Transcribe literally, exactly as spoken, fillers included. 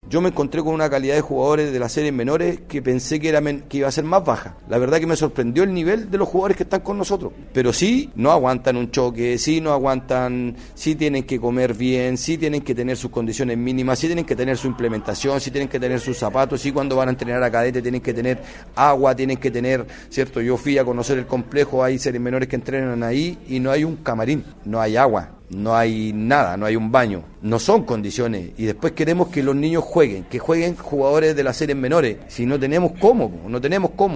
yo me encontré con una calidad de jugadores de las series menores que pensé que, era men- que iba a ser más baja. La verdad que me sorprendió el nivel de los jugadores que están con nosotros. Pero sí, no aguantan un choque, sí no aguantan, sí tienen que comer bien, sí tienen que tener sus condiciones mínimas, sí tienen que tener su implementación, sí tienen que tener sus zapatos, sí cuando van a entrenar a cadete tienen que tener agua, tienen que tener, ¿cierto? Yo fui a conocer el complejo, hay series menores que entrenan ahí y no hay un camarín, no hay agua. No hay nada, no hay un baño, no son condiciones y después queremos que los niños jueguen, que jueguen jugadores de las series menores, si no tenemos cómo, no tenemos cómo.